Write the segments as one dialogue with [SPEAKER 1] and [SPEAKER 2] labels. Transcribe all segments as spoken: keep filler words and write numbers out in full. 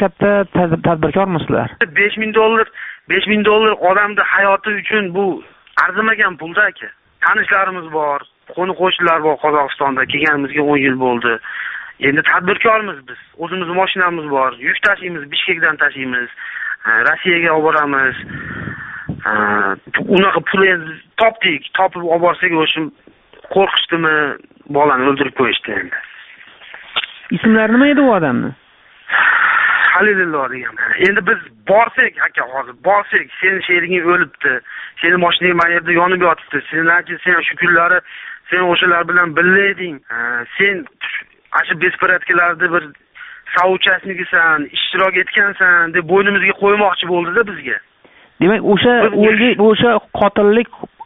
[SPEAKER 1] katta tadbirkormisizlar?
[SPEAKER 2] besh ming dollar, besh ming dollar odamning hayoti uchun bu arzimagan pulda aka. Tanishlarimiz bor, qo'ni qo'shnilar bor Qozog'istonda, kelganimizga o'n yil bo'ldi. Endi tadbirkormiz biz. O'zimizning mashinamiz bor, yuk tashiymiz, Bishkekdan tashiymiz, Rossiyaga olib boramiz. Unaqa pul endi topdik, topib olib borsak o'shim qo'rqishdimi, bolani o'ldirib qo'yishdi endi.
[SPEAKER 1] Ismlari nima edi u odamni?
[SPEAKER 2] Halilullo degan. Endi biz borsak, aka hozir borsak, seni sheriging o'libdi. Seni mashinang mana yerda yonib yotibdi. Senaki sen shu kunlari sen o'shalar bilan birga eding. Sen ashu besparatkalarda bir sauchasnigisan, ishtirok etgansan deb bo'ynimizga qo'ymoqchi bo'ldi-da bizga.
[SPEAKER 1] Demak, o'sha o'lga o'sha qotillik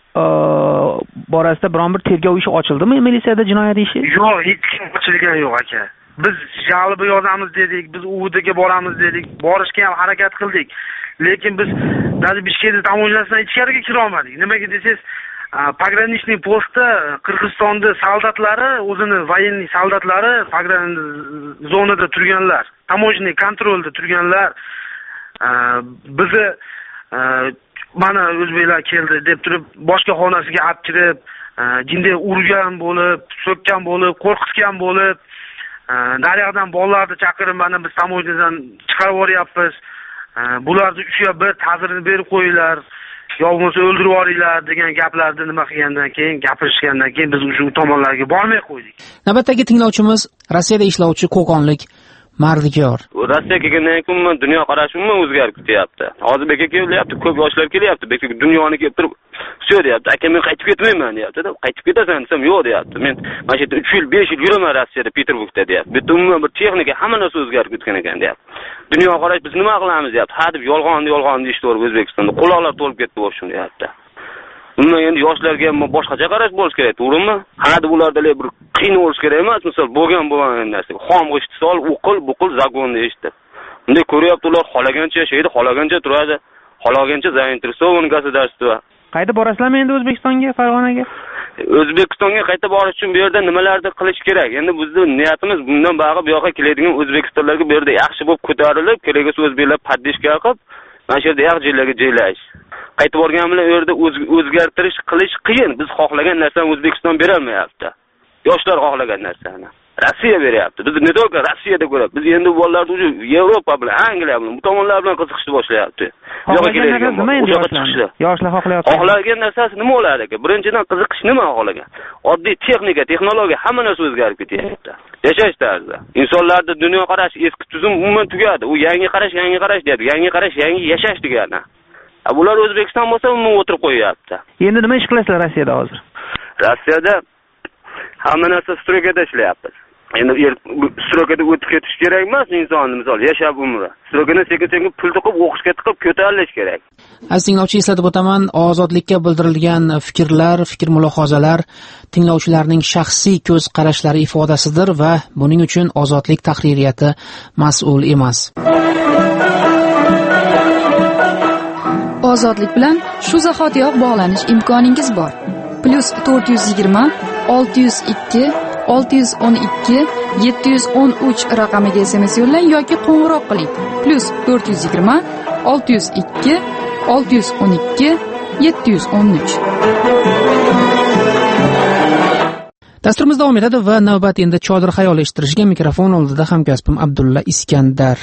[SPEAKER 1] borasida biron bir tergov ishi ochildimi militsiyada, jinoyat ishi?
[SPEAKER 2] Yo'q, hech kim ochilgan yo'q aka. Biz jalbi yozamiz dedik, biz U D ga boramiz dedik, borishga ham harakat qildik. Lekin biz даже Bishkekda tamoyilasidan ichkariga kira olmadik. Nimaga desangiz, pogranichniy postda Qirg'izistonda soldatlari, o'zini военный soldatlari pogranichniy zonada turganlar, tamoyilniy kontrolda turganlar, bizni mana o'zbeklar keldi deb turib boshqa xonasiga olib kirib, jinday urgan bo'lib, so'kkan bo'lib, qo'rqitgan bo'lib, daryodan bolalarni chaqirib, mana biz tamoyildan chiqarib yuboryapmiz. Bularni ushlab bir ta'zirini berib qo'yinglar, yo bo'lmasa o'ldirib yuboringlar degan gaplarni nima qilgandan keyin, gapirishgandan keyin biz shu tomonlarga bormay qo'ydik.
[SPEAKER 3] Navbatdagi tinglovchimiz Rossiyada ishlovchi Qo'qonlik Mardiyor.
[SPEAKER 4] Rossiyaga kelgandan keyin dunyo qarashim o'zgarib ketyapti. Hozir beka kelyapti, ko'p yoshlar kelyapti. Beka dunyoni kelib turib, "Shu" deyapti. "Aka, men qaytib ketmayman" deyapti-da. "Qaytib ketasan" desam, "Yo'q" deyapti. "Men mana shu yerda uch yil, besh yil yuraman Rossiyada, Peterburgda" deyapti. "Bu umuman bir texnika, hamma narsa o'zgarib ketgan ekan" deyapti. "Dunyo qarash biz nima qilamiz" deyapti. "Ha" deb yolg'onni yolg'onni eshitib O'zbekistonda quloqlar to'lib ketdi o'shun deyapti. Bundan endi yoshlarga ham boshqacha qarash bo'lish kerak, to'g'rimi? Ha deb ularda bir qiyin bo'lish kerak emas, misol bo'lgan bo'lgan narsa. Xom g'isht sol, uqil, buqil zagonni eshitdi. Bunday ko'ryapti, ular xolagancha yashaydi, xolagancha turadi, xolagancha zainteresovan государство.
[SPEAKER 1] Qayda borasizlarmi endi O'zbekistonga, Farg'onaga?
[SPEAKER 4] O'zbekistonga qayta borish uchun bu yerda nimalarni qilish kerak? Endi bizning niyatimiz bundan bag'i bu yoqqa keladigan O'zbekistonlarga bu yerda yaxshi bo'lib ko'tarilib, kelagisi o'zbeklar paddishga qilib, mana shu yerda yaxshi joylarga joylash. Qaytib borgan bilan u yerda o'zgartirish qilish qiyin. Biz xohlagan narsani O'zbekiston bera olmayapti. Yoshlar xohlagan narsani Rossiya beryapti. Biz ne to'g'ri Rossiyada ko'rib, biz endi bu bolalarni o'zi Yevropa bilan, Angliya bilan, bu tomonlar bilan qiziqishni boshlayapti.
[SPEAKER 1] Yo'q, nima endi yoshlar? Yoshlar xohlayapti.
[SPEAKER 4] Xohlagan narsasi nima bo'ladi aka? Birinchidan qiziqish nima xohlagan? Oddiy texnika, texnologiya, hamma narsa o'zgarib ketyapti. Yashash tarzi. Insonlarda dunyo qarashi, eski tuzum umuman tugadi. U yangi qarash, yangi qarash deydi. Yangi qarash, yangi yashash degani. Bular O'zbekiston bo'lsa, umuman o'tirib qo'yapti.
[SPEAKER 1] Endi nima ish qilasizlar Rossiyada hozir?
[SPEAKER 4] Rossiyada hamma narsa strokada ishlayapmiz. Endi strokada o'tib ketish kerak emas insonni, misol yashab umri. Strokada sekin-sekin pul to'qib, o'qishga tiqib, ko'tarilish kerak.
[SPEAKER 3] Aziz tinglovchi, eslatib o'taman, ozodlikka bildirilgan fikrlar, fikr mulohazalar tinglovchilarning shaxsiy ko'z qarashlari ifodasidir va buning uchun ozodlik tahririyati mas'ul emas.
[SPEAKER 5] Ozodlik bilan shu zahotiyoq bog'lanish imkoningiz bor. plus to'rt yuz yigirma olti yuz ikki olti yuz o'n ikki yetti yuz o'n uch raqamiga S M S yo'llang yoki qo'ng'iroq qiling. plus to'rt yuz yigirma olti yuz ikki olti yuz o'n ikki yetti yuz o'n uch.
[SPEAKER 3] Dasturimiz davom etadi va navbat endi Chodir xayol eshittirishga mikrofon oldida hamkasbim Abdulla Iskandar.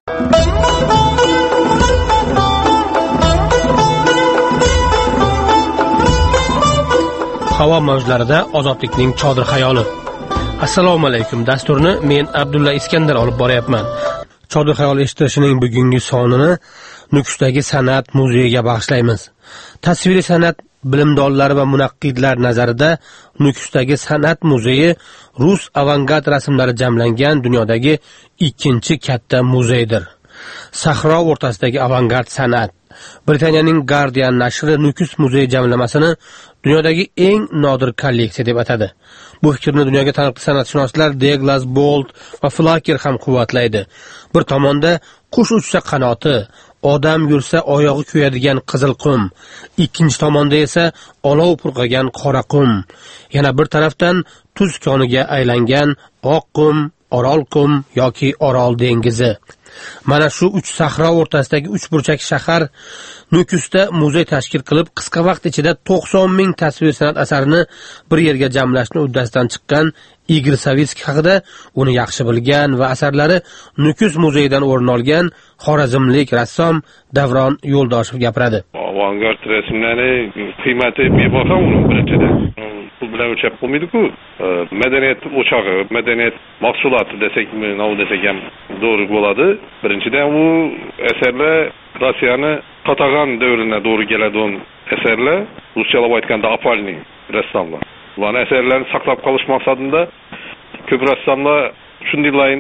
[SPEAKER 6] Havo mavjlarida ozodlikning Chodir xayoli. Assalomu alaykum. Dasturni men Abdulla Iskandar olib boryapman. Chodir xayol eshittirishining bugungi sonini Nukusdagi san'at muzeyiga bag'ishlaymiz. Tasviriy san'at bilimdonlari va munaqqidlar nazarida Nukusdagi san'at muzeyi rus avangard rasmlari jamlangan dunyodagi ikkinchi katta muzeydir. Sahro o'rtasidagi avangard san'at. Britaniyaning Guardian nashri Nukus muzeyi jamlamasini dunyodagi eng nodir kolleksiya deb atadi. Bu fikrni dunyoga taniqli san'atshunoslar Douglas Bolt va Flaker ham quvvatlaydi. Bir tomonda qush uchsa qanoti, odam yursa oyog'i kuyadigan qizil qum, ikkinchi tomonda esa olov purqagan qora qum, yana bir tarafdan tuz koniga aylangan oq qum, orol qum yoki orol dengizi. Mana shu uch sahro o'rtasidagi uchburchak shahar Nukusda muzey tashkil qilib, qisqa vaqt ichida to'qson ming tasvir san'at asarini bir yerga jamlashni uddasidan chiqqan Igor Savitskiy haqida uni yaxshi bilgan va asarlari Nukus muzeyidan o'rin olgan xorazmlik rassom Davron Yo'ldoshev gapiradi.
[SPEAKER 7] Avangard rasmlari qiymati bebaho uning birinchidan. Bu bilan o'lchab bo'lmaydi-ku. Madaniyat o'chog'i, madaniyat mahsuloti desakmi, nima desak ham to'g'ri bo'ladi. Birinchidan u asarlar Rossiyani qatag'an davriga to'g'ri keladigan asarlar, ruschalab aytganda apalniy rassomlar. Ularning asarlarini saqlab qolish maqsadida ko'p rassomlar shunday layn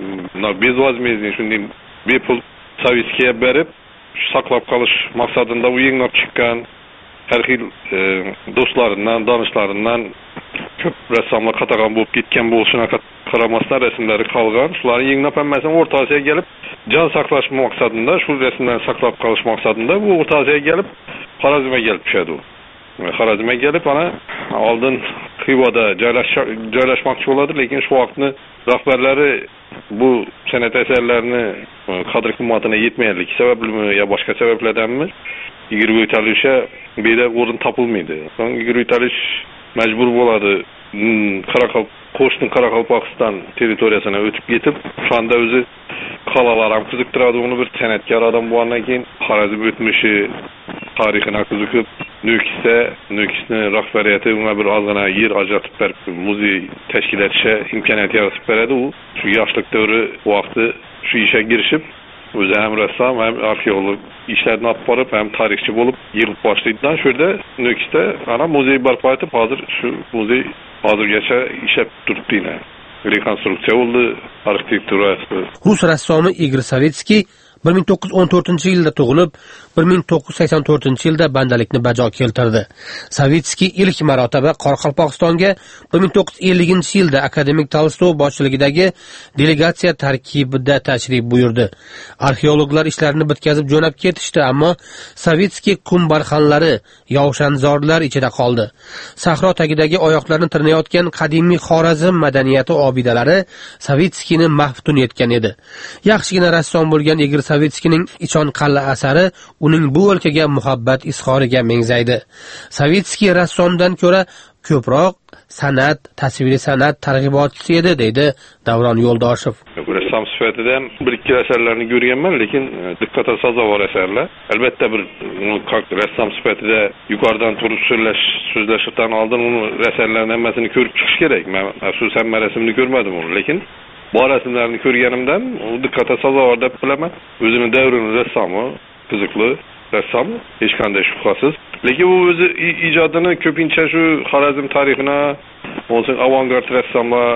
[SPEAKER 7] bezvazmezli, shunday bepul Savitskiyga berib, saqlab qolish maqsadida u yangi chiqqan har xil do'stlaridan, donishlaridan ko'p rassomlar qatag'an bo'lib ketgan bo'lishina qaramasdan rasmlari qolgan. Shularning yangi hammasini O'rta Osiyoga kelib, jon saqlash maqsadida, shu rasmlarni saqlab qolish maqsadida bu O'rta Osiyoga kelib, Xorazmga kelib tushadi. Xorazmga kelib, mana oldin Xivoda joylashmoqchi bo'ladi, lekin shu vaqtni rahbarlari bu san'at asarlarini qadr qimmatini yetmaganligi sabablimi yo boshqa sabablardanmi Igor Vitalyevga beda o'rin topilmaydi. So'ng Igor Vitaliyev majbur bo'ladi Qoraqalp qo'shni Qoraqalpog'iston territoriyasiga o'tib ketib, shunda o'zi qalalar ham qiziqtiradi, uni bir san'atkor odam bo'lgandan keyin Xorazm o'tmishi, tarixini qiziqib, Nukusda, Nukusni rahbariyati unga bir ozgina yer ajratib berib, muzey tashkil etishga imkoniyat yaratib beradi. U shu yoshlik davri vaqti shu ishga kirishib, o'zi ham rassom, ham arxeolog ishlarni olib borib, ham tarixchi bo'lib yig'ib boshlaydidan shu yerda Nukusda ana muzey barpo etib, hozir shu muzey hozirgacha ishlab turibdi. Rekonstruksiya bo'ldi, arxitekturasi.
[SPEAKER 6] Rus rassomi Igor Savitskiy bir ming to'qqiz yuz o'n to'rtinchi yilda tug'ilib, bir ming to'qqiz yuz sakson to'rtinchi yilda bandalikni bajo keltirdi. Savitskiy ilk marotaba Qoraqalpog'istonga bir ming to'qqiz yuz elliginchi yilda akademik Tolstoy boshchiligidagi delegatsiya tarkibida tashrif buyurdi. Arxeologlar ishlarini bitkazib jo'nab ketishdi, ammo Savitskiy qum barxanlari, yovshanzorlar ichida qoldi. Sahro tagidagi oyoqlarini tirnayotgan qadimiy Xorazm madaniyati obidalari Savitskiyni maftun etgan edi. Yaxshigina rassom bo'lgan Igor Savitskiyning Ichon qal'a asari uning bu o'lkaga muhabbat izhoriga mengzaydi. Savitskiy rassomdan ko'ra ko'proq san'at, tasviriy san'at targ'ibotchisi edi, deydi Davron Yo'ldoshev.
[SPEAKER 7] Rassom sifatida bir ikki asarlarni ko'rganman, lekin diqqatga sazovor asarlar. Albatta bir rassom sifatida yuqoridan turib so'zlash, so'zlashdan oldin uni asarlarning hammasini ko'rib chiqish kerak. Men afsusan rasmini ko'rmadim uni, lekin bu rasmlarni ko'rganimdan u diqqatga sazovor deb bilaman. O'zining davrining rassomi, qiziqli rassom, hech qanday shubhasiz. Lekin u o'zi ijodini ko'pincha shu Xorazm tarixini, o'zi avangard rassomlar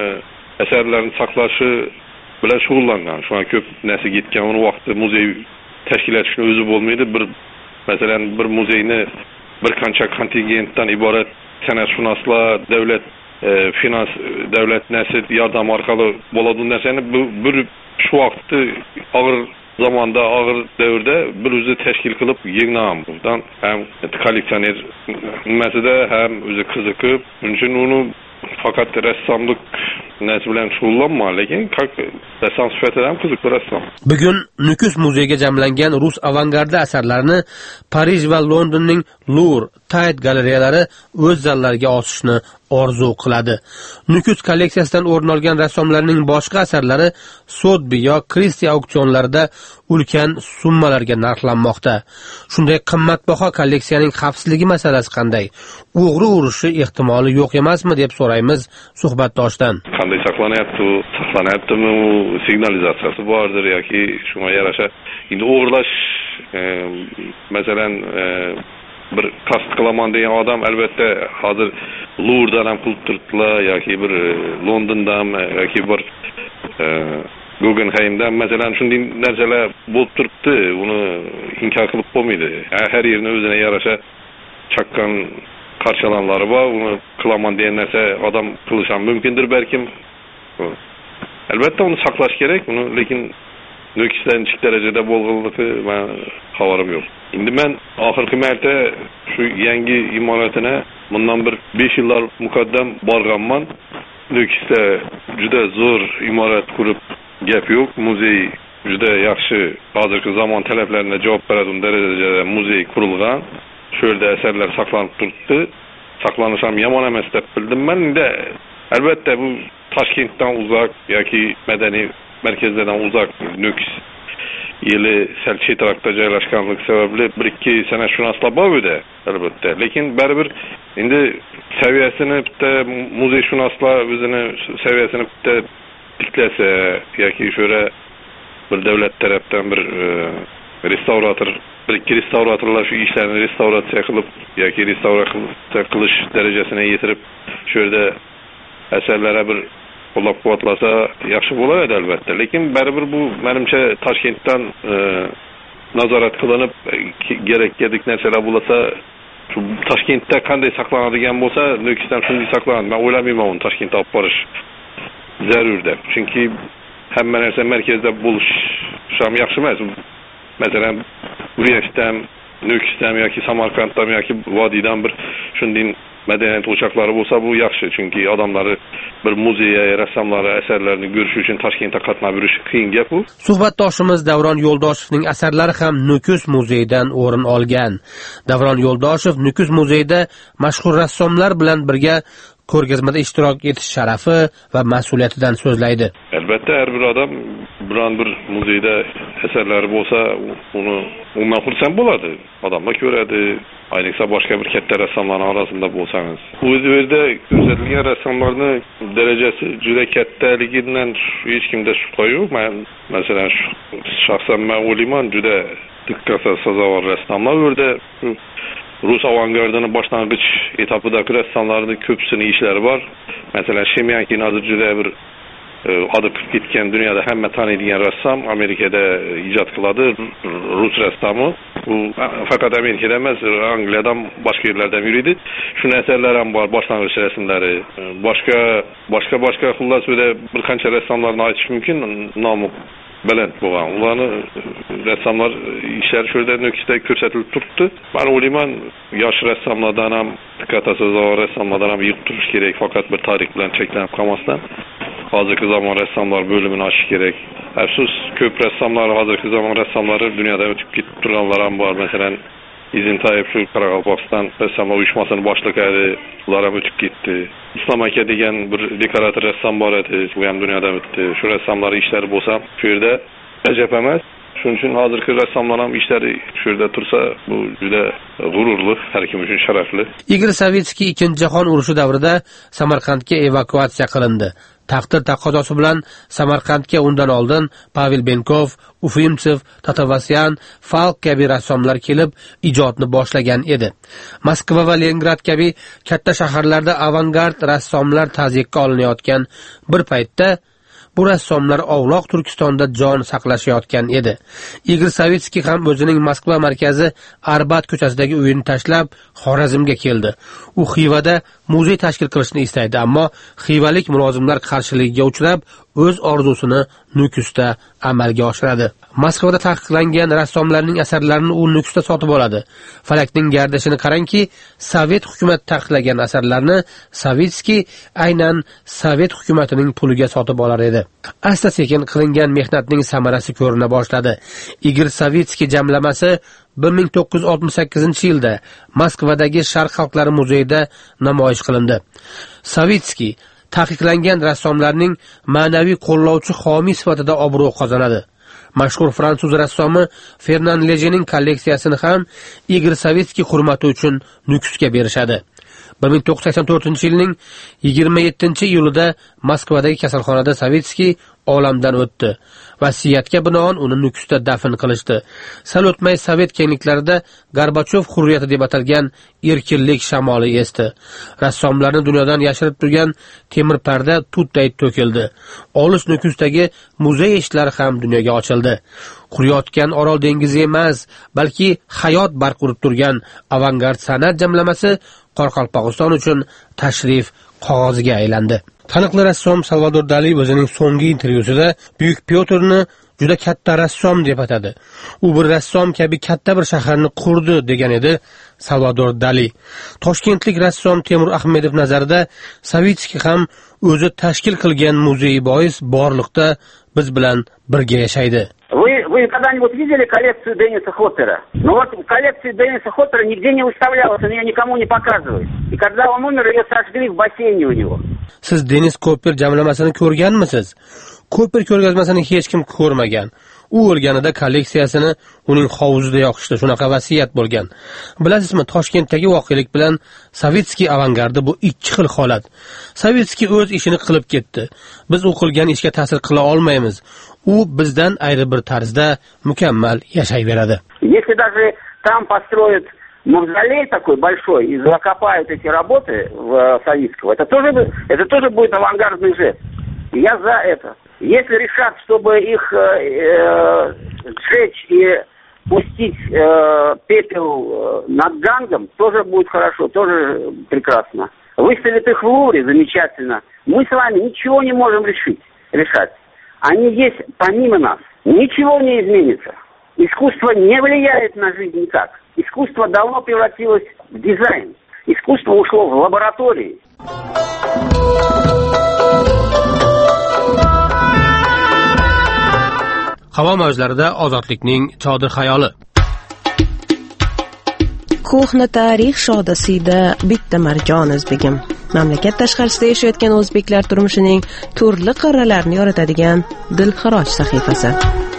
[SPEAKER 7] asarlarini saqlashi bilan shug'ullangan. Shunga ko'p narsa ketgan. Uni vaqtida muzey tashkil etishni o'zi bo'lmaydi. Bir masalan bir muzeyni bir qancha kontingentdan iborat san'atshunoslar, davlat finans, davlat nasib yordam orqali bo'ladigan narsani bir shu vaqtda og'ir zamonda, og'ir davrda bir o'zi tashkil qilib yig'nam. Bundan ham kolleksioner nimasida ham o'zi qiziqib, uchun uni faqat rassomlik nasi bilan shug'ullanma, lekin rassom sifatida ham qiziqli rassom.
[SPEAKER 6] Bugun Nukus muzeyiga jamlangan rus avangardi asarlarini Parij va Londonning Louvre, Tate galereyalari o'z zallariga osishni orzu qiladi. Nukus kolleksiyasidan o'rin olgan rassomlarning boshqa asarlari Sotheby's yo Christie auksionlarida ulkan summalarga narxlanmoqda. Shunday qimmatbaho kolleksiyaning xavfsizligi masalasi qanday? O'g'ri urishi ehtimoli yo'q emasmi deb so'raymiz suhbatdoshdan.
[SPEAKER 7] Qanday saqlanyapti, saqlanyaptimi, signalizatsiyasi bordir yoki shunga yarasha endi o'g'irlash masalan bir qasd qilaman degan odam albatta hozir Louvre'dan ham qilib turibdilar yoki bir Londondan yoki bir Guggenheimdan masalan shunday narsalar bo'lib turibdi, uni inkor qilib bo'lmaydi. Har yerni o'zine yarasha chaqqan qarşılanları bor, uni qilaman degan narsa odam qilish ham mumkindir balkim. Albatta uni saqlash kerak, uni lekin Nukusdan nechik darajada bo'lganligi men xabarim yo'q. Endi men oxirgi marta shu yangi imoratini bundan bir besh yillar muqaddam borganman. Nukusda juda zo'r imorat qurib gap yo'q, muzey juda yaxshi hozirgi zamon talablariga javob beradigan darajada muzey qurilgan. Shu yerda asarlar saqlanib turibdi. Saqlanish ham yomon emas deb bildim men. Endi albatta bu Toshkentdan uzoq yoki madaniy markazlardan uzoq Nukus yili sal chetroqda joylashganligi sababli bir ikki san'atshunoslar bor edi albatta. Lekin baribir endi saviyasini bitta muzeyshunoslar o'zini saviyasini bitta tiklasa yoki shura bir davlat tarafdan bir restavrator bir ikki restavratorlar shu ishlarni restavratsiya qilib yoki restavratsiya qilish darajasine yetirib shu yerda asarlara bir qo'llab-quvvatlasa yaxshi bo'lardi albatta. Lekin baribir bu menimcha Toshkentdan e, nazorat qilinib kerakli narsalar bo'lsa, shu Toshkentda qanday saqlanadigan bo'lsa, Nukusdan shunday saqlanadi. Men o'ylamayman uni Toshkentga olib borish zarur deb. Chunki hamma narsa markazda bo'lish ham yaxshi emas. Masalan, Urganchdan, Nukusdan yoki Samarqanddan yoki Vodiydan bir shunday madaniyat o'choqlari bo'lsa bu yaxshi. Chunki odamlar bir muzey, rassomlar asarlarini ko'rish uchun Toshkentga qatnab yurish qiyin gap bu.
[SPEAKER 6] Suhbatdoshimiz Davron Yo'ldoshevning asarlari ham Nukus muzeyidan o'rin olgan. Davron Yo'ldoshev Nukus muzeyida mashhur rassomlar bilan birga ko'rgazmada ishtirok etish sharafi va mas'uliyatidan so'zlaydi.
[SPEAKER 7] Albatta har bir odam biron bir muzeyda asarlari bo'lsa, uni umuman xursand bo'ladi. Odamlar ko'radi. Ayniqsa boshqa bir katta rassomlarning orasida bo'lsangiz. Bu yerda ko'rsatilgan rassomlarning darajasi juda kattaligidan hech kimda shubha yo'q. Men masalan shaxsan men o'ylayman juda diqqatga sazovor rassomlar bu yerda Rus avangardining boshlang'ich etapidagi rassomlarning ko'pisining ishlari bor. Masalan, Shemyankin hozir juda bir adı qilib ketgan dunyoda hamma taniydigan rassom, Amerikada ijod qiladi, rus rassomi. U faqat Amerikada emas, Angliyadan boshqa yerlardan yuradi. Shuni asarlari ham bor, boshlang'ich rasmlari. Boshqa boshqa boshqa xullas o'da bir qancha rassomlarni aytish mumkin, nomi baland bo'lgan. Ularni rassomlar ishlari shu yerda Nukusda ko'rsatilib turibdi. Men o'ylayman, yosh rassomlardan ham, diqqat-sazovor rassomlardan ham yig'ib turish kerak, faqat bir tarix bilan cheklanib qolmasdan. Hozirgi zamon rassomlar bo'limini ochish kerak. Afsus, ko'p rassomlar hozirgi zamon rassomlari dunyoda o'tib ketib turganlar ham bor. Masalan, Izintayev shu Qoraqalpog'iston rassomlar uyushmasini boshlig'i, ular ham o'tib ketdi. Islom aka degan bir dekorator rassom bor edi, u ham dunyodan o'tdi. Shu rassomlar ishlari bo'lsa, shu yerda ajab emas. Shuning uchun hozirgi rassomlar ham ishlari shu yerda tursa, bu juda g'ururli, har kim uchun sharafli.
[SPEAKER 6] Igor Savitskiy Ikkinchi jahon urushi davrida Samarqandga evakuatsiya qilindi. Taqdir taqozosi bilan Samarqandga undan oldin Pavel Benkov, Ufimtsev, Tatovasyan, Falk kabi rassomlar kelib ijodni boshlagan edi. Moskva va Leningrad kabi katta shaharlarda avangard rassomlar tazyiqqa olinayotgan bir paytda bu rassomlar ovloq Turkistonda jon saqlashayotgan edi. Igor Savitskiy ham o'zining Moskva markazi Arbat ko'chasidagi uyini tashlab Xorazmga keldi. U Xivada muzey tashkil qilishni istaydi, ammo xivalik mulozimlar qarshiligiga uchrab, o'z orzusini Nukusda amalga oshiradi. Moskvada taqiqlangan rassomlarning asarlarini u Nukusda sotib oladi. Falakning gardishini qarangki, Sovet hukumat taqiqlagan asarlarni Savitskiy aynan Sovet hukumatining puliga sotib olar edi. Asta-sekin qilingan mehnatning samarasi ko'rina boshladi. Igor Savitskiy jamlamasi bir ming to'qqiz yuz oltmish sakkizinchi yilda Moskvadagi Sharq xalqlari muzeyida namoyish qilindi. Savitskiy taqiqlangan rassomlarning ma'naviy qo'llovchi xomiy sifatida obro' qozonadi. Mashhur fransuz rassomi Fernand Lejening kolleksiyasini ham Igor Savitskiy hurmati uchun Nukusga berishadi. bir ming to'qqiz yuz sakson to'rtinchi yilning yigirma yettinchi iyulida Moskvadagi kasalxonada Savitskiy olamdan o'tdi. Vasiyatga binoan uni Nukusda dafn qilishdi. Sal o'tmay Sovet kengliklarida Gorbachov hurriyati deb atalgan erkinlik shamoli esdi. Rassomlarni dunyodan yashirib turgan temir parda tutday to'kildi. Olis Nukusdagi muzey ishlari ham dunyoga ochildi. Quriyotgan Orol dengizi emas, balki hayot barq urib turgan avangard san'at jamlamasi Qoraqalpog'iston uchun tashrif qog'oziga aylandi. Taniqli rassom Salvador Dali o'zining so'nggi intervyusida Buyuk Pyotrni juda katta rassom deb atadi. U bir rassom kabi katta bir shaharni qurdi degan edi Salvador Dali. Toshkentlik rassom Temur Ahmedov nazarida Savitskiy ham o'zi tashkil qilgan muzey bois borliqda biz bilan birga yashaydi.
[SPEAKER 4] Bu
[SPEAKER 8] Вы когда-нибудь видели коллекцию Денниса Хоппера? Ну вот коллекция Денниса Хоппера нигде не выставлялась, он ее никому не показывает. И когда он умер, ее сожгли в бассейне у него.
[SPEAKER 6] Siz Denis Kopper jamlamasini ko'rganmisiz? Kopper ko'rgazmasini hech kim ko'rmagan. U o'lganida kolleksiyasini uning hovuzida yoqishdi. Shunaqa vasiyat bo'lgan. Bilasizmi, Toshkentdagi voqelik bilan Sovetskiy avangardi bu ikki xil holat. Sovetskiy o'z ishini qilib ketdi. Biz u qilgan ishga ta'sir qila olmaymiz. U bizdan ayri bir tarzda mukammal yashayveradi.
[SPEAKER 8] Если даже там построят мавзолей такой большой и закопают эти работы в Советского, это тоже, это тоже будет авангардный жест. Я за это. Если решат, чтобы их э, сжечь и пустить э, пепел над Гангом, тоже будет хорошо, тоже прекрасно. Выставят их в Лувре, замечательно. Мы с вами ничего не можем решить, решать. Они есть помимо нас. Ничего не изменится. Искусство не влияет на жизнь никак. Искусство давно превратилось в дизайн. Искусство ушло в лаборатории.
[SPEAKER 6] Havo mavjlarida ozodlikning chodir xayoli.
[SPEAKER 9] Ko'hna tarix shodasida bitta marjon o'zbegim. Mamlakat tashqarisida yashayotgan o'zbeklar turmushining turli qirralarini yoritadigan dilxiroj sahifasi.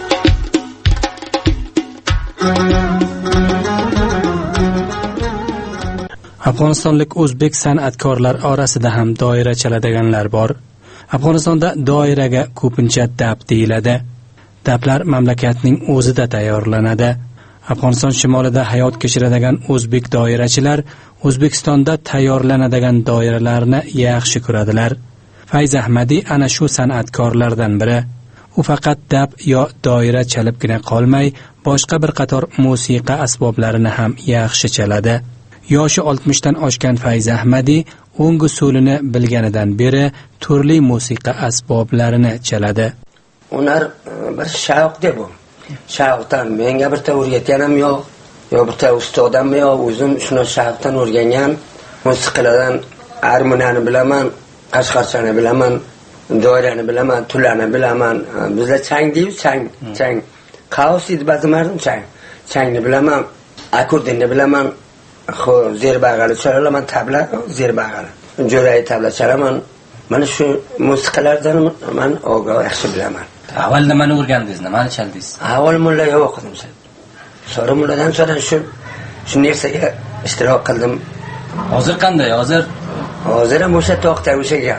[SPEAKER 10] Afg'onistonlik o'zbek san'atkorlar orasida ham doira chaladiganlar bor. Afg'onistonda doiraga ko'pincha dab deyiladi. Dablar mamlakatning o'zida tayyorlanadi. Afg'oniston shimolida hayot kechiradigan o'zbek doirachilar O'zbekistonda tayyorlanadigan doiralarni yaxshi ko'radilar. Fayz Ahmadiy ana shu san'atkorlardan biri. U faqat dab yo doira chalibgina qolmay, boshqa bir qator musiqa asboblarini ham yaxshi chaladi. Yoshi oltmishdan oshgan Fayz Ahmadiy o'ng usulini bilganidan beri turli musiqa asboblarini chaladi.
[SPEAKER 11] Ular bir shavq deb bu. Shavqdan menga birta o'rgatganim yo'q, yo birta ustodim yo'q, o'zim shuni shavqdan o'rgangan. Musiqalardan armoniyani bilaman, qashqarchani bilaman, doirani bilaman, tulani bilaman. Bizlar chang deymiz, chang, chang. Qaos edi ba'zilardan chang. Changni bilaman, akkordeonni bilaman. Xo, zerbag'ali chalaman, tabla, zerbag'ali. Jo'ray tabla chalaman. Mana shu musiqalardan men o'rganib yaxshi bilaman.
[SPEAKER 12] Avval nimani o'rgandingiz, nimani chaldingiz?
[SPEAKER 11] Avval mullaga o'qidim. So'ra mulladan so'ra shu shu narsaga ishtirok qildim.
[SPEAKER 12] Hozir qanday? Hozir
[SPEAKER 11] hozir ham o'sha to'xta o'shaga.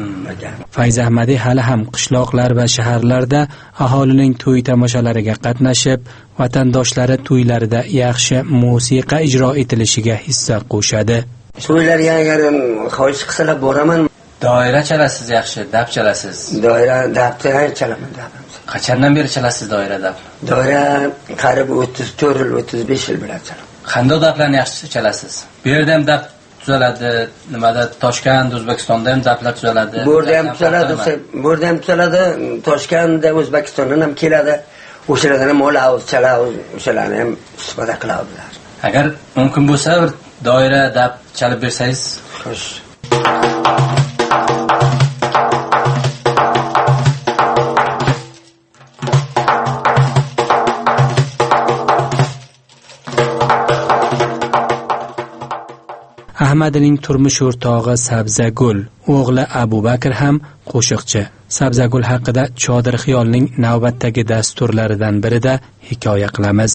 [SPEAKER 10] Fayz Ahmadiy hali ham qishloqlar va shaharlarda aholining to'y tomoshalariga qatnashib, vatandoshlari to'ylarida yaxshi musiqa ijro etilishiga hissa qo'shadi.
[SPEAKER 11] To'ylarga agar xohish qilsalar boraman.
[SPEAKER 12] Doira chalasiz yaxshi, dab chalasiz.
[SPEAKER 11] Doira dabda chalaman, dab.
[SPEAKER 12] Qachondan beri chalasiz doira dab?
[SPEAKER 11] Doira qarib o'ttiz to'rt yil, o'ttiz besh yil bilan chalaman.
[SPEAKER 12] Qanday dablarni yaxshi chalasiz? Bu yerda ham dab tuzaladi, nimada Toshkent, O'zbekistonda ham dablar tuzaladi.
[SPEAKER 11] Bu yerda ham tuzaladi, bu yerda ham tuzaladi, Toshkentda, O'zbekistondan ham keladi. O'shalardan ham olamiz, chalamiz, o'shalarni ham istifada qilamiz.
[SPEAKER 12] Agar mumkin bo'lsa, bir doira dab chalib bersangiz,
[SPEAKER 11] xo'sh.
[SPEAKER 10] Ahmadining turmush o'rtog'i Sabzagul, o'g'li Abu Bakr ham qo'shiqchi. Sabzagul haqida Chodir xiyolning navbatdagi dasturlaridan birida hikoya qilamiz.